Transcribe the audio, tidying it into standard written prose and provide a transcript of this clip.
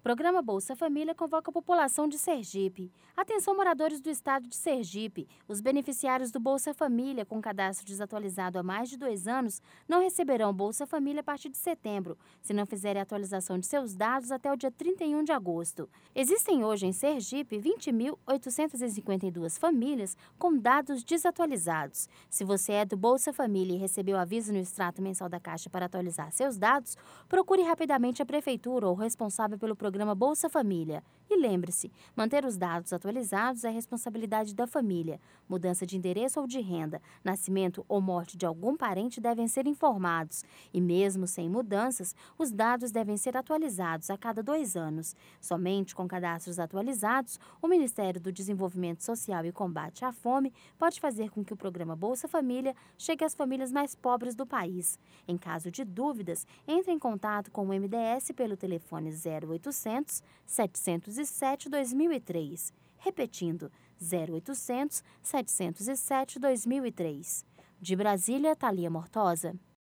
Programa Bolsa Família convoca a população de Sergipe. Atenção, moradores do estado de Sergipe. Os beneficiários do Bolsa Família com cadastro desatualizado há mais de 2 anos não receberão Bolsa Família a partir de setembro, se não fizerem a atualização de seus dados até o dia 31 de agosto. Existem hoje em Sergipe 20.852 famílias com dados desatualizados. Se você é do Bolsa Família e recebeu aviso no extrato mensal da Caixa para atualizar seus dados, procure rapidamente a Prefeitura ou o responsável pelo programa Bolsa Família. E lembre-se, manter os dados atualizados é responsabilidade da família. Mudança de endereço ou de renda, nascimento ou morte de algum parente devem ser informados. E mesmo sem mudanças, os dados devem ser atualizados a cada 2 anos. Somente com cadastros atualizados, o Ministério do Desenvolvimento Social e Combate à Fome pode fazer com que o programa Bolsa Família chegue às famílias mais pobres do país. Em caso de dúvidas, entre em contato com o MDS pelo telefone 0800 707 2003. Repetindo, 0800 707 2003. De Brasília, Thalia Mortosa.